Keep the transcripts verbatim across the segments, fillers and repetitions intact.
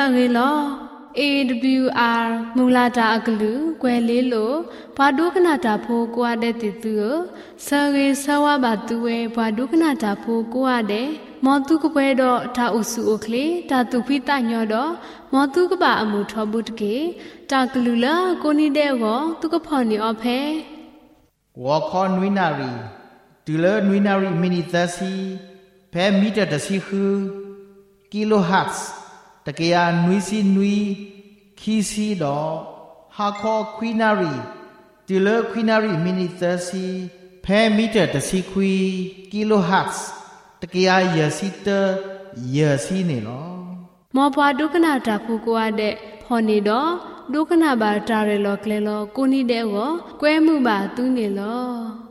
ရေလော A W R မူလာတာအကလူကွယ်လေးလို့ဘာဒုကနာတာဖိုးကိုရတဲ့တူသူဆရေဆဝဘာတူဝဲဘာဒုကနာတာဖိုးကိုရတဲ့မောတုကပွဲတော့တာအုစုအိုကလေတာတူဖိတညောတော့မောတုကပါအမှုထောဘူးတကေတာကလူလာကိုနီတဲ့ကောသူကဖော်နေအဖဲဝါခွန်နွိနာရီတူလနွိနာရီမီနီသစီဖဲမီတာတစီခုကီလိုဟတ်စ်တကယ်နွိစီနွိခီစီတော့ဟာခေါ်ခွီနာရီတူလခွီနာရီမီနီသစီဖဲမီတာတစီခွီကီလိုဟတ်စ်တကယ်ရစီတရစီနေလောမောပွားဒုက္ခနာတာဖူကိုရတဲ့ဖော်နေတော့ဒုက္ခနာပါတာရလောကလေလောကိုနီတဲ့ကိုကွဲမှုပါသူးနေလော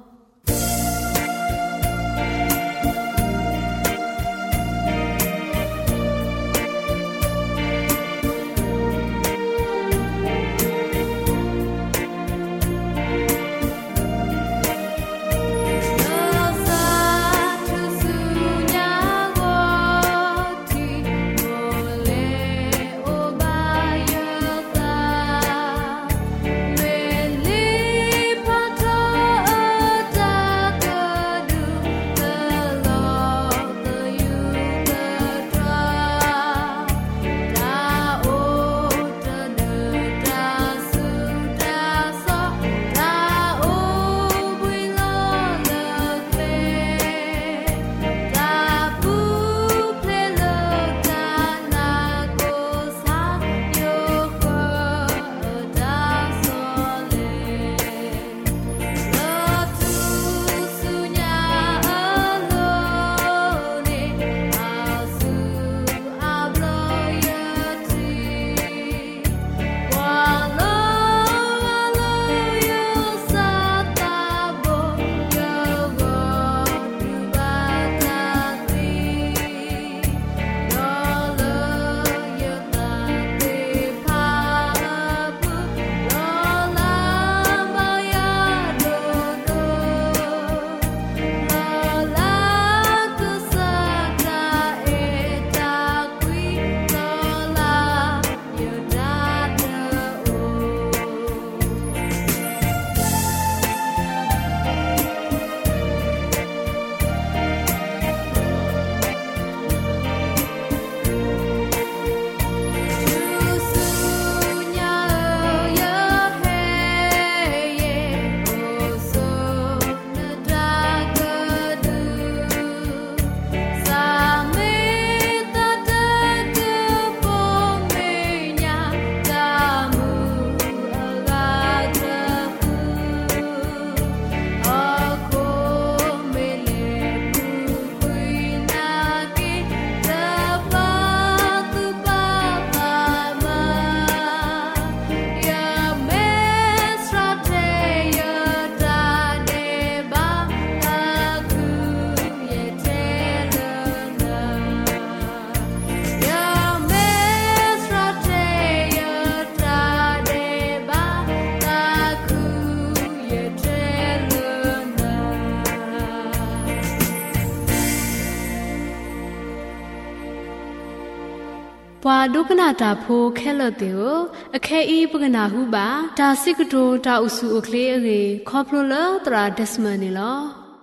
ပွာဒုက္ခနာတာဖိုးခဲလတဲ့ကိုအခဲဤပကနာဟုပါဒါစိကတိုတာဥစုအကလေးအကေခေါပလိုလာတရာဒက်စမန်နီလော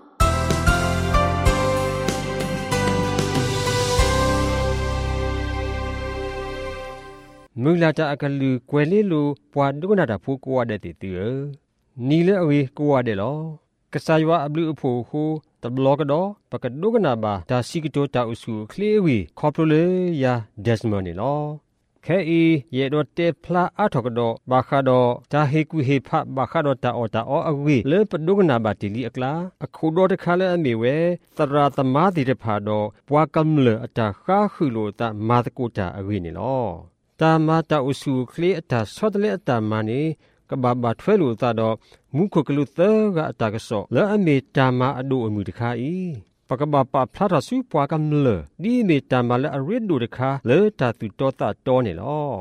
မူလာတာအကလူကွယ်လေးလိုပွာဒုက္ခနာတာဖိုးကိုရတဲ့တည်တည်နီလေအဝေးကိုရတဲ့လောကစားရွာအဘလူအဖို့ဟိုတဘလော့ကတော့ပကဒုကနာဘာဒါစီကတိုတာဥစုခလေးဝီခေါပလိုလေယာဒက်စမန်နီလောခဲအီယေဒိုတေဖလာအထောကတော့ဘာခါတော့ဒါဟေကူဟေဖဘာခါတော့တာအော်တာအောအဝီလေပဒုကနာဘာတီလီအကလာအခုတော့တခါလဲအမေဝဲသရာသမားတီတဖာတော့ပွာကမ်လေအတာခါခုလိုတာမာတကိုတာအဝီနီလောတာမာတာဥစုခလေးအတာဆော့တလေအတာမာနီကဘာဘာထွဲလို့သာတော့မူခုကလူသောကအတာကဆော့လဲအမေတာမာအဒိုအမှုတခါဤပကဘာပဖလာတာစုပွားကမ်လေဒီမေတာမာလဲအရစ်ဒိုတခါလဲတာသူတောတာတောနေလော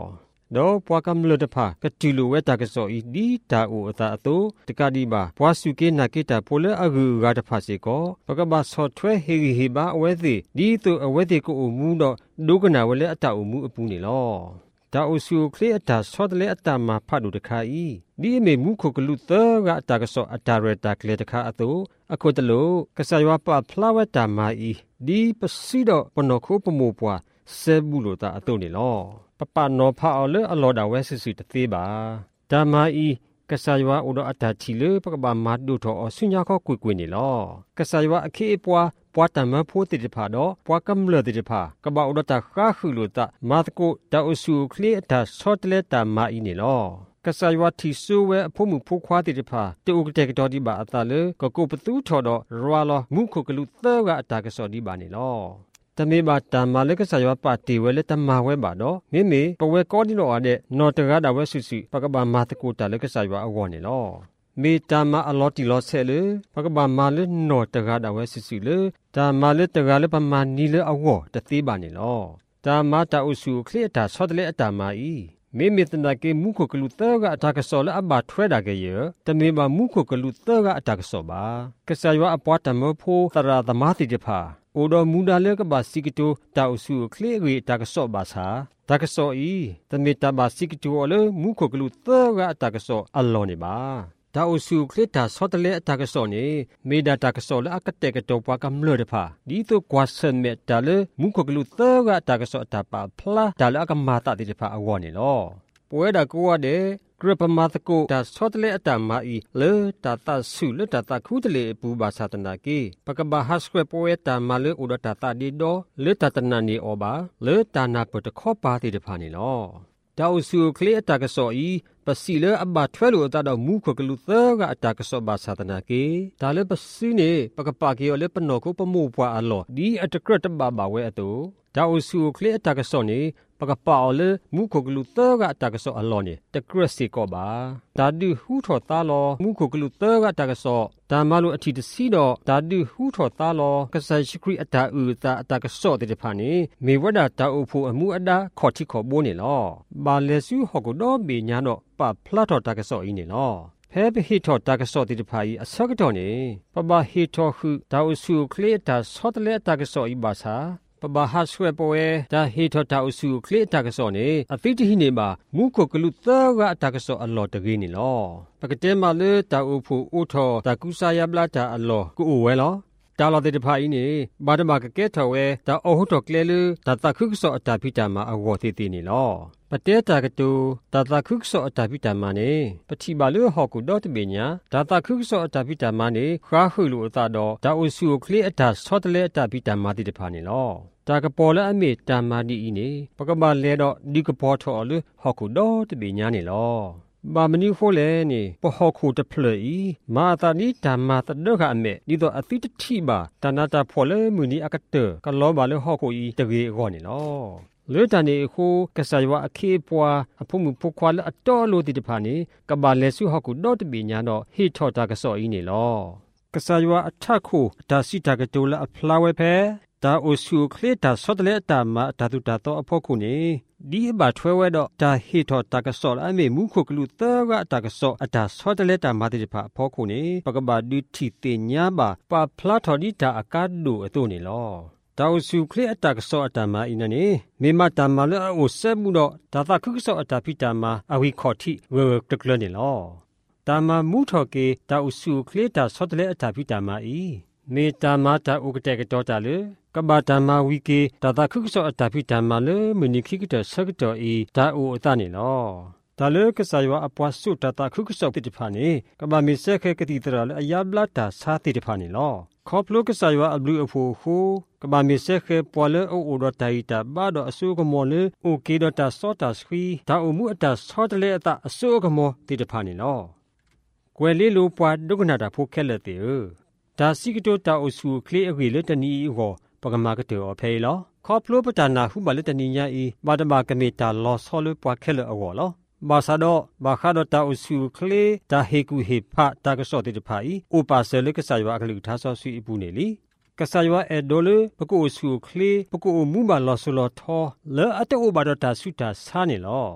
တော့ပွားကမလတဖာကတူလိုဝဲတာကစောဤဒီတာအိုအတာအတိုတကဒီပါပွားစုကေနာကေတာပိုလအဂူဂါတဖာစီကောပကဘာဆော့ထွဲဟေဟေဘာအဝဲစီဒီတိုအဝဲစီကိုအမှုတော့ဒုကနာဝဲလေအတာအမှုအပူနေလောဒါအိုဆူခလေအတာဆော့တလေအတာမှာဖတ်လို့တခါဤဒီအမေမူခုကလူသောကအတာကစောအတာရတာကလေတခါအတိုအခုတလို့ကဆယဝပဖလာဝတာမာဤဒီပစီတော့ပနောခုပမိုပွားဆေဘူးလို့တာအတုနေလောပပနောဖာအော်လေအလော်ဒါဝဲစစ်စစ်တသေးပါဒါမာဤကဆာယဝအိုဒအတာချီလေပကပမတ်ဒုထောအဆုညာခောကွေကွေနေလောကဆာယဝအခေပွားပွားတမဖိုးတိတဖာတော့ပွားကမလတိတဖာကပအိုဒတာခါခုလို့တာမတ်ကိုတာအဆုခလေအတာဆော့တလေတာမာဤနေလောကဆာယဝတီဆူဝဲအဖို့မှုဖိုးခွားတိတဖာတူကတဲ့တော်ဒီပါအတာလေကကိုပတူထော်တော့ရွာလောမှုခုကလူသောကအတာကစောဒီပါနေလောတမေဘာတမလကဆယောပါတီဝဲလက်တမဝဲပါတော့မိမိပဝဲကောဒီနောအတဲ့နော်တကားတာဝဲဆုစုပကဘာမာတကိုတလကဆယောအဝေါ်နေလောမေတမအလောတီလောဆဲလေပကဘာမာလနော်တကားတာဝဲဆုစုလေဒါမာလတကားလေပမာနီလေအဝေါ်တသေးပါနေလောဒါမာတာအုစုခလေတာဆော့တလေအတာမာဤမေမေတနာကေမုခုကလူသောကအတာကစောလအဘထွဲတာကေရတမေဘာမုခုကလူသောကအတာကစောပါကဆယောအပွားတမဖိုးသရသမာတိတဖာအိုတော်မူဒါလေကဘာစီကတိုတာအဆုခလေရီတာကစော့ပါစာတာကစော့ဤတမေတာဘာစီကတိုအလမုခုကလူသောကအတာကစော့အလောနေပါတာအဆုခလေတာဆော့တလေအတာကစော့နေမေဒါတာကစော့လအကတဲ့ကတောပွားကမလတဖာဒီတော့ကွာဆန်မေတာလေမုခုကလူသောကအတာကစော့အတာပါဖလာတာလအကမာတာတိတဖာအဝေါ်နေလောပွဲတာကိုရတဲ့ဂရပမာတကိုတာဆော့တလေအတာမာဤလေတာတဆုလေတာတခုတလေပူပါသာတနာကေပကဘာဟတ်စကွဲပွဲတာမာလေဥဒတာတာဒီဒောလေတာတနာနီအောပါလေတာနာပတခောပါတိတဖာနေလောတောက်စုခလေအတာကစောဤပစီလေအဘထွဲလို့တာတော့မူခကလူသောကအတာကစောပါသာတနာကေဒါလေပစီနေပကပါကေလေပနောကိုပမိုးပွားအလောဒီအတကရတဘာဘာဝဲအတူတောက်စုခလေအတာကစောနေပကပါအော်လေမုခုကလူသောကအတာကစောအလောနေတကရစီကောပါဒါဒုဟူထောသားလောမုခုကလူသောကတာကစောဒါမလိုအထီတစီတော့ဒါဒုဟူထောသားလောကဆာရှိခရီအတာဥတာအတာကစောတဲ့ဖာနေမေဝဒတာအုပ်ဖို့အမှုအတာခေါ်တိခေါ်ပိုးနေလောဘာလေစုဟောကတော့မေညာတော့ပဖလာတော်တာကစောဤနေလောဖဲဘဟီထောတာကစောတဲ့ဖာဤအစကတော်နေပပဟီထောဟုဒါဥစုခလေတာဆောတလေတာကစောဤပါစာပဘာဟာဆွဲပွဲဒါဟေထတာအစုခလေတာကစောနေအသိတိဟိနေမှာမုခုကလူသောကအတာကစောအလောတကေးနေလောပကတဲမှာလေတာအုပ်ဖို့အိုထောတာကုစာယပလာတာအလောကိုအိုဝဲလောတာလောတဲ့တဖာဤနေဘာတမကကဲထော်ဝဲဒါအဟုတ်တော်ကလဲလူဒါတခုကစောအတာဖိတာမှာအဝေါ်သေးသေးနေလောပတဲတာကတူဒါတခုကစောအတာဖိတာမှာနေပတိပါလူဟောကူတော့တပညာဒါတခုကစောအတာဖိတာမှာနေခါဟုလူအတာတော့ဒါအုစုခလေအတာဆောတလေအတာဖိတာမှာတိတဖာနေလောတာကပေါ်လာအမေတာမာဒီဤနေပကဘာလဲတော့ဒီကပေါ်ထော်လူဟောကူတော့တပညာနေလောဘာမနီဖိုလဲနေပဟောခုတဖလေမာတာနီဓမ္မတဒကအမေဒီတော့အတိတတိပါတနာတာဖော်လဲမူနီအကတကလောပါလဲဟောခုဤတကေကောနေလောလေတန်နေခုကဆာယဝအခေပွားအဖို့မှုဖုခွာလအတော်လို့တိတဖာနေကဘာလဲစုဟောခုတော့တပညာတော့ဟိထော်တာကစောဤနေလောကဆာယဝအထခုဒါစီတာကတိုလာအဖလာဝဲဖဲဒါအိုစုခလေတာဆော့တလေတာမာတာတူတာတော့အဖို့ခုနေဒီအဘထွဲဝဲတော့ဒါဟီထော်တာကစောအမေမူခုကလူသောကတာကစောအတာဆော့တလေတာမာတိဖာအဖို့ခုနေပကဘာဒီတီတင်ညာပါပါဖလာထော်ဒီတာအကတ်ဒူအတုနေလောတောက်စုခလေအတာကစောအတာမာအင်းနေမေမတာမာလဲအိုဆဲမှုတော့ဒါသခုကစောအတာဖိတာမာအဝီခေါ်တိဝဲတကလနေလောတာမာမူထော်ကေတောက်စုခလေတာဆော့တလေအတာဖိတာမာဤမေတာမာတာဥကတဲ့ကတော့တာလေကဘာတမဝီကေဒါသခုကစောအတာဖိတမလေမနီခိကတဆကတော်ဤဒါအိုအတနေလောဒါလေကဆာယောအပွားစုတတာခုကစောတိတဖာနေကဘာမီဆက်ခဲကတိတရလေအယဘလာတာစာတိတဖာနေလောခေါပလုကဆာယောအဘလူအဖိုခုကဘာမီဆက်ခဲပွာလေအိုအိုဒတိုင်တာဘာဒအဆုကမောလေအိုကေဒတာစောတာစခီဒါအိုမှုအတာစောတလေအတာအဆုကမောတိတဖာနေလောကွယ်လေးလိုပွားဒုက္ခနာတာဖိုခဲလက်တေဒါစီကတိုတာအိုစုခလေအဝေလေတနီဟောပကမာကတေအဖေလောခေါပလိုပတနာဟုမလတနိညာဤဘာတမကမေတာလောဆောလပွားခဲလအဝောလောဘာသာတော့ဘာခါတော့တာအစုခလေတာဟေကူဟေဖတာကစောတေတဖာဤဥပါဆလကဆာယဝအခလူထားဆောဆွေအပူနေလီကဆာယဝအဒိုလပကုအစုခလေပကုမူမလောဆလောထောလဲအတောဘာတော့တာဆုတာဆာနေလောလ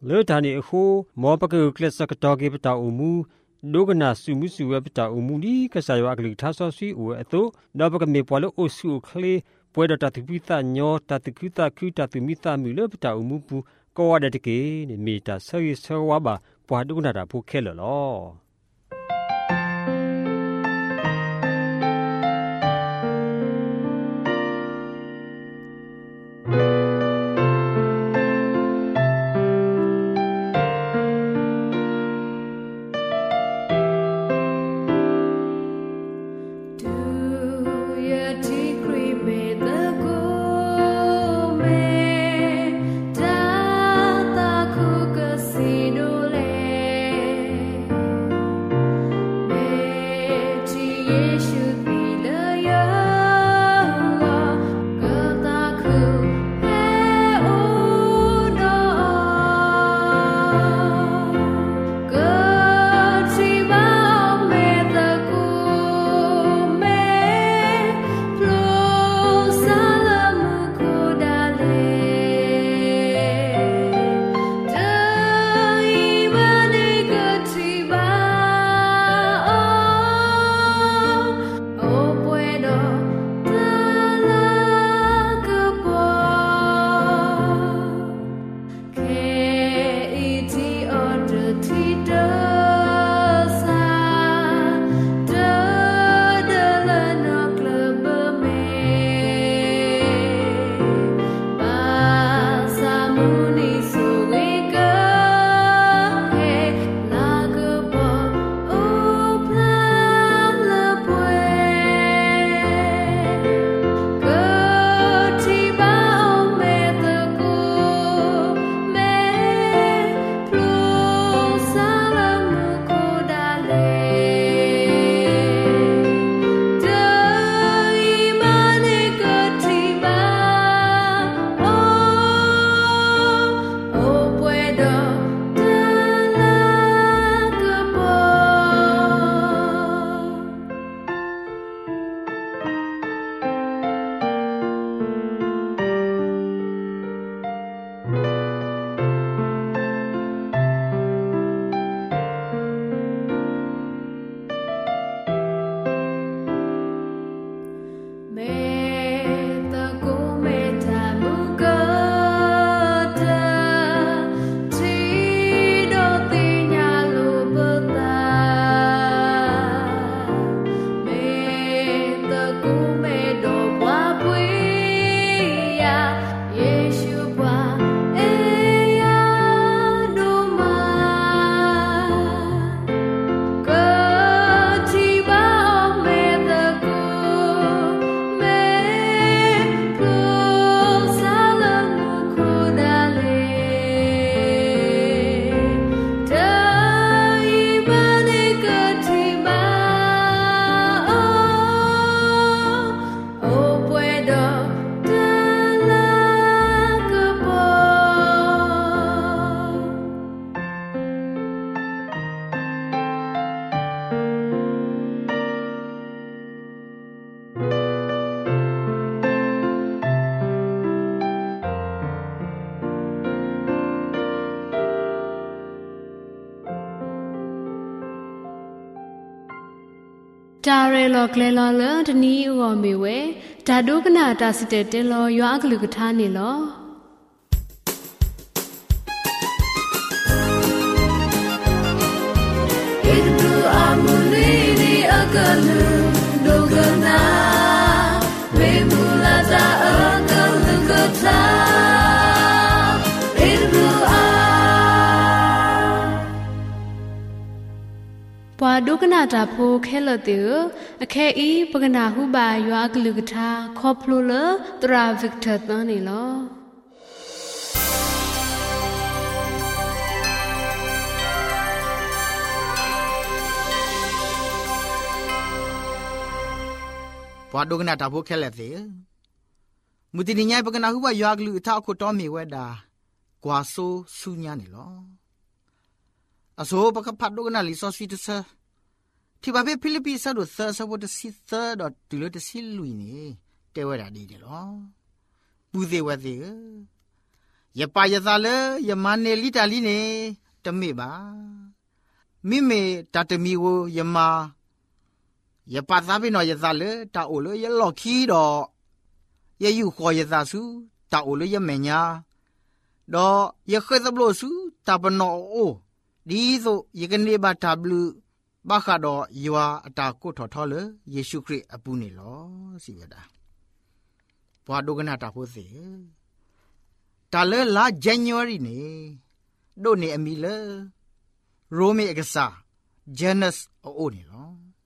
เลือดทานี่คู่หมอปะกือเคล็ดสักตอเกปตาอุมูดูกนาสุมุสุเวปตาอุมูดีกษายว่ากลิทัสซอซีอูเอโตดอปกะเมปวลโอสุเคลป่วยดตาตุพิตาญอตาตุคุตาคุตาตุมิตามิเลปตาอุมูปูก็ว่าได้ตะเกนี่เมตาเซยเซวาบาปวดูกนาดาผู้เคลลอจาเรลอกเลลอเลทนีอวเมเวจาดูกนาตาสิเตเตลอยากลุกทานี่ลอเอ็ดดูอามุลีนีอากาลูดูกนาเวมูลาจาอากาลุกทาปวาดุกนาตาโพแค่ละเตืออแค่อีปกนาหูบายยวากลึกทาคอพลูเลตราวิกเตอร์ตันนี่ลอปวาดุกนาตาโพแค่ละเตือมุตินิยายปกนาหูบายยวากลึกทาโคตอมีเวดากว่าโซสุญญานี่ลออโศปะพัดดุกนาลิซอสฟิตเซที่บาเปฟิลิปปินส์ดูเซอร์สวอตซิเซอร์ดอตุลตซิลุยนี่เตวดาดีเดลอปูเดวะเดยปายซาเลยมาเนลิตาลีเนตะเมบามิเมตาตะมีโวยมายปาซาบิโนยซาเลตาโอเลยลอคีดอยอยู่ขอยซาสุตาโอเลยเมญาดอยเคยซับโลสุตาปนโอดีโซยกเนบาตาบลูบาคาดอยว่าตาโกทอทอเลเยซูคริสต์อปุเนลอสิเวดาปวาดูกนาตาโพเสตาเลลา January เนโดเนอมีเลโรเมเอกซา Janus โอโอเนลอ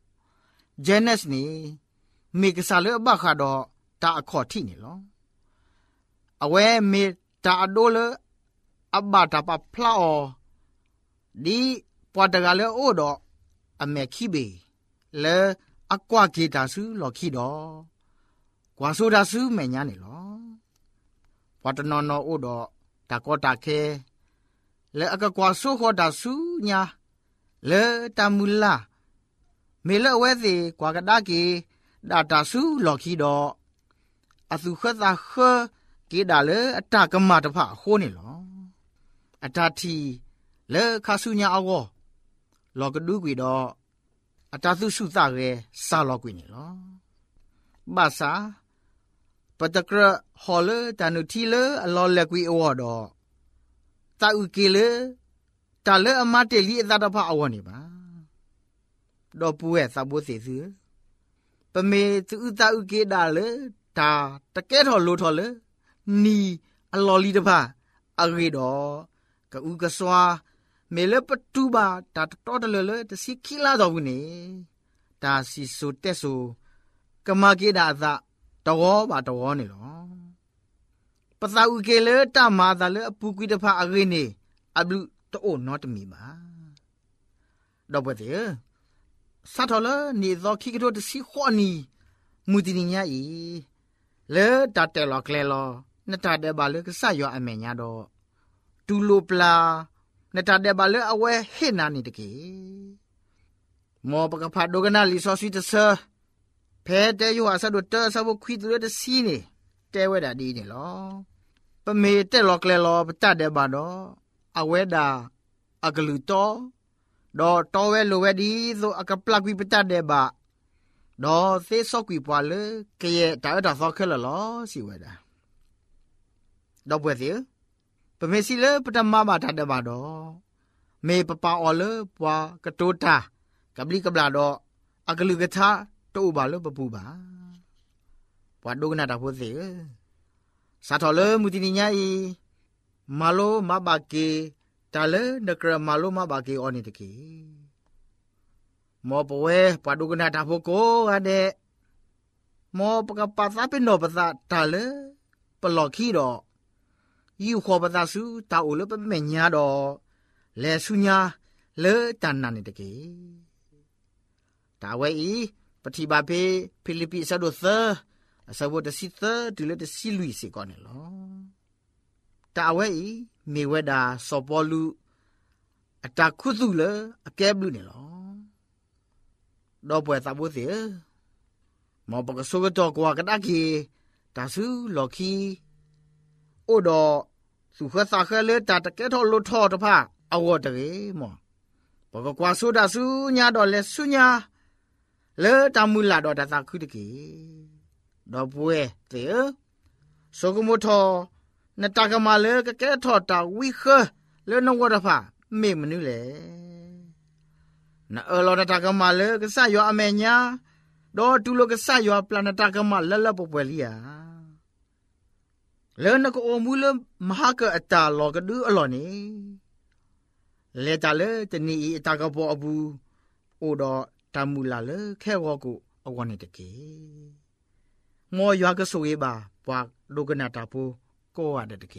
Janus เนเมกซาเลบาคาดอตาอคอทิเนลออเวเมตาโดเลอบาตาปาพลาอดีปวาตกาเลโอดออเมคิเบเลอกวาเกตาสุลอคิดอกวาโซดาสุเมญาเนลอปตนนโอดตะกอตะเคเลอะกะกวาโซขอดาสุญาเลตามุลลาเมเลเวซิกวากะดาเกดาตาสุลอคีดออะสุขะซาขะเกดาเลอะตะกะมาตะพะโคเนลออะตาทีเลคาสุญาอวอลอกะดูกวีดออะตาสุสุซาเรซาลอกวีเนลอบาซาปตะกระฮอลตานุทีเลอลอเลกวีอวอดอตาอุเกเลตาเลอมาเตลีอตาตะพะอวอนี่บาดอปูเอซาโบเสซือปะเมตุตาอุเกดาเลตาตะแกทอโลทอเลนีอลอลีตะพะอะเรดอกะอุกะสวาเมเลปตูบาตาตอตะเลเลตะซิคิลาดอบุเนตาซิโซเตโซกะมาเกดาซาตวอบาตวอนี่ลอปะซาอุเกเลตามาซาเลอปูกุยตะพะอะเรเนอะบลุตโอนอตมีบาดอเปเตซาทอเลนีซอคิกโตตะซิขอนีมูตินิญาอีเลตาเตลอเคลลอนตาเดบาเลกะซะยออะเมญาดอตูโลปลานตาเดบาเลอเวเฮนานี่ตะเกมอปะกะพะโดกะนาลิซอซิตะเซเพเตยูอาซาโดเตอร์ซาบควิดเลตซีนี่เตเวดาดีนี่ลอปะเมเตลอกเลลอปะตะเดบาดออเวดาอะกลุโตดอตอเวโลเวดีโซอะกะปลักวิปะตะเดบาดอเซซอกวิปวาเลเกเยตาตาซอเคลลอสิเวดาดอเปเซปะเมซิเลปะตะมาบาตะเดบาดอเมปะปาออเลปวากะโตตากะบลิกะบลาดออะกลุกะทาตูบาลปะปูบาปวาดูกนาตาโพเสซาทอเลมุตินิญาอีมาโลมาบาเกตาเลนกระมาโลมาบาเกออนิตะเกมอปเวปวาดูกนาตาโพโกอะเดมอปะกะปาซาเปโนปะซาตาเลปลอคีดอยูขอปะซาสุตาโอเลปะเมญญาดอเลสุญาเลตานานิตะเกตาเวอีปฏิบาเปฟิลิปปิซาโดเซอซาโวตซิเตดิเลตซิลุยสิกอนเนลอตาเวอีเมเวดาซอปอลูอะตาคุซุเลอะแกบลูเนลอดอปเวซาโบเซมอปะกะโซกะตอกวากะดาเกตาซุลอคีโอดอสุขะซาเคเลตาตะแกทอโลทอตะพะอวอตะเกมอปะกะกวาโซดาซุญาดอเลซุญาเลตามุลาดอตาซาคุตะเกดอป่วยเตอโซกโมทอนตากะมาเลกะแกทอตาวิเคเลนวอตะพะเมมนุเลนะเอลอตากะมาเลกะซะยออะเมญาดอตุโลกะซะยอปลานตากะมาลละปปวลียาเลนกอมูลมหากะอตาลอกะดูอลอนีเลตาเลตนีอีตากะปออบูโอดอตามูลาเลแค่วอกุอวอนิตะเกงอยากะโซเอบาปวากโดกนาตาโพโกอะดะตะเก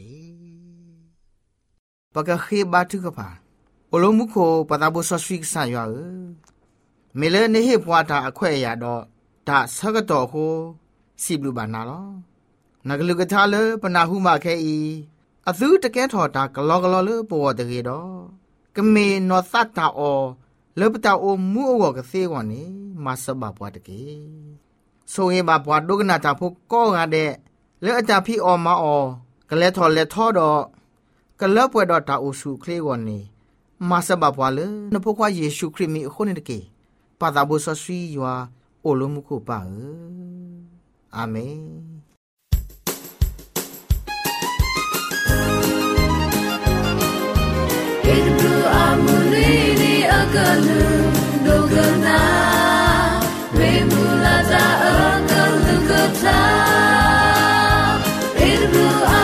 ปะกะเขบาทุกะพาโอโลมุโคปะตาโบซอสฟิกซะยาเอเมเลเนเฮปวาตาอแควะยาดอตาซะกะตอโคสิบลูบานาลอนากะลุกะทาเลปะนาหุมาแคอีอะซุตะแกทอตากะลอกะลอเลปวตะเกดอกะเมนอซะตาออเลปตาโอมูอวกะเซวอนีมาสบาปวตะเกโซเอบาปวโดกนาตาโพโกกะเดเลอะตาพี่ออมาออกะเลทอเลทอดอกะเลปวยดอตาโอสุเคลกอนนี่มาสบับวาเลนพวกว่าเยซูคริสต์มีคนนี่เกปาตาบุสซียัวโอโลมุคุปาเออาเมนเอ็ดบรูอามูลีนีอากาลูดูกันนาเรมูลาตาอากาลูกัตาเอ็ดบรูอา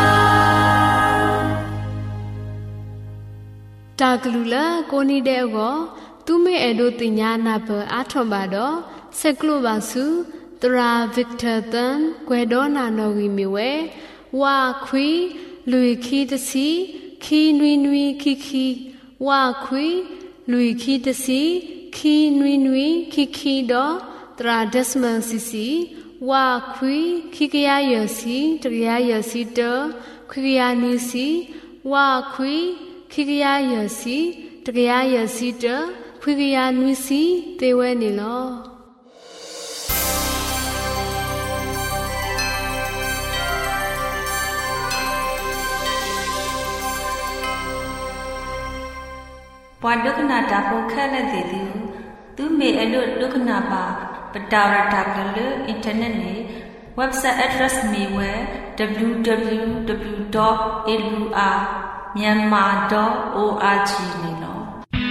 ตากลูละโกนีเดโกตุเมเอโดติญานาเปอาทอมบาดอเซกลูบาสุตราวิกเตอร์ตันเกวโดนาโนกิมิเววาควีลุยคีตซีคีนวีนวีคีคีวาควีลุยคีตซีคีนวีนวีคีคีดอตราเดสมันซีซีวาควีคีกยาเยซีตรยาเยซีเตอคีกยานีซีวาควีခိကရရစီတကရရစီတခွေကရနွီစီတေဝဲနေလောปวดดุขนาดาโปแค่ละติติตุเมอลุดุขนาปาปดาวรดักเลอินเทอร์เน็ตนี่เว็บไซต์ address มีเว ดับเบิลยู ดับเบิลยู ดับเบิลยู ดอท เอ ดับเบิลยู อาร์ myanmar dot org นี่เนาะ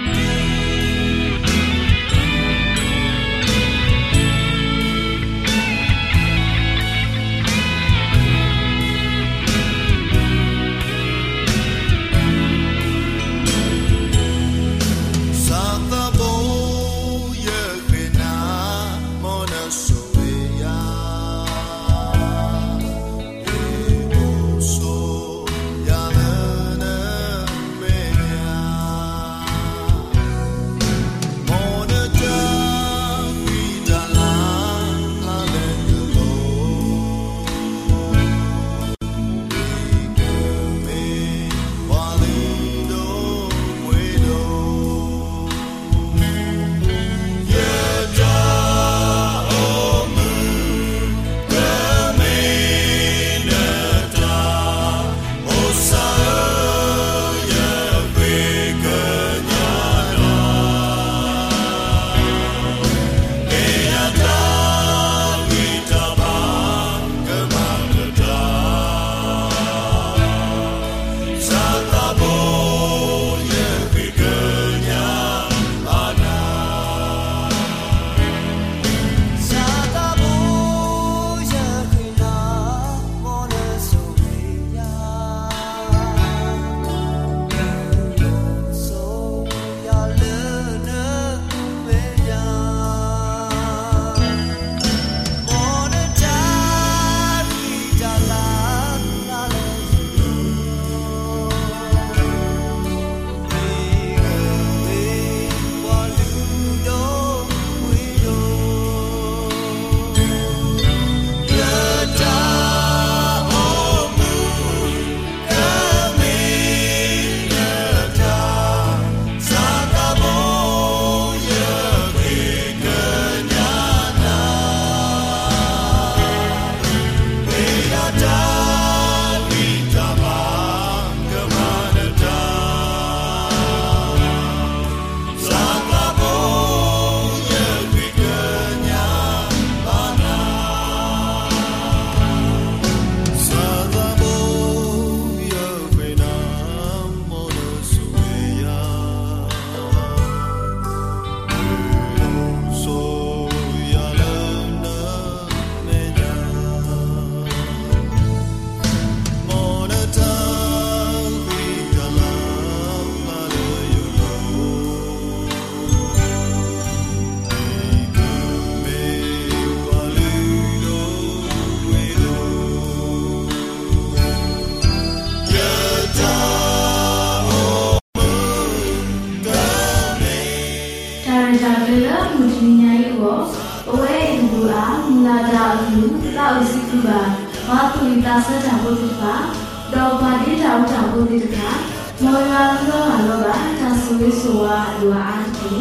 มาตุยตาเสดาบุติฟ้าดอกบานที่ดาวดาวบุติตะมอยาโลอาโลบาทาสุวิสุวาลัวอันติ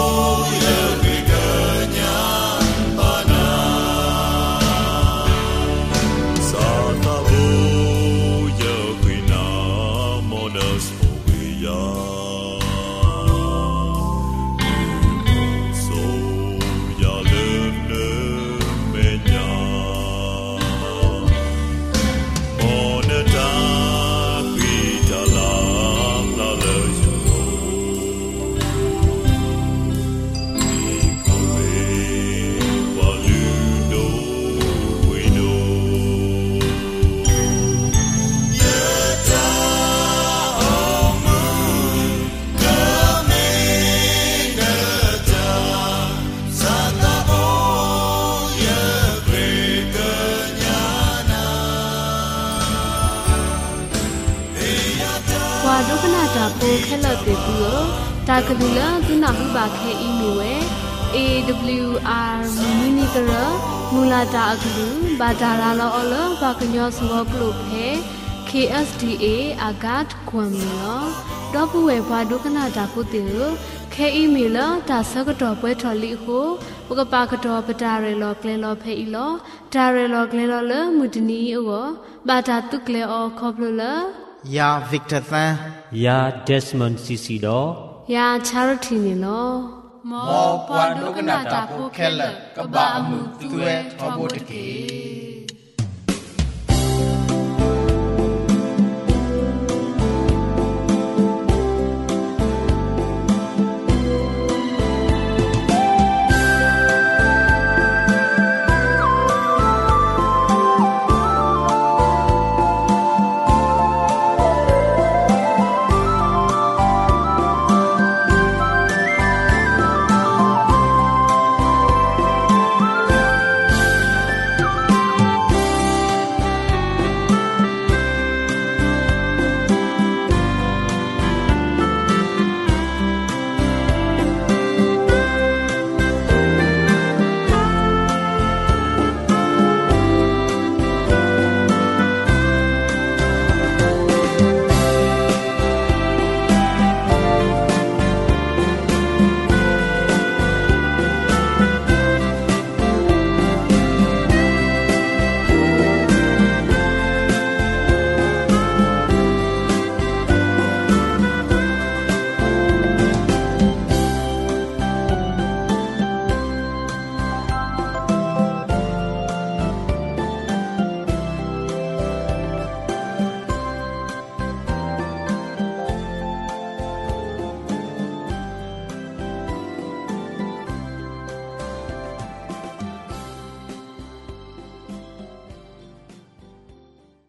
ย wa do kana ta po khela te tu ta klu la tu na hu ba khe email we a w r minikara mulata aglu badara la ola ba kanyo swo klo phe k s d a agat kwamlo do pu we wa do kana ta po te khe email la ta sakato pwe tholi ho ka pa ka to pa ta re lo kle lo phe i lo ta re lo kle lo le mutini o ba ta tu kle o khoplo la ya Victor Than ya Desmond Sisi do ya Charity ni lo mo pwa do kana ta po khela ka ba amu tu e thobo tke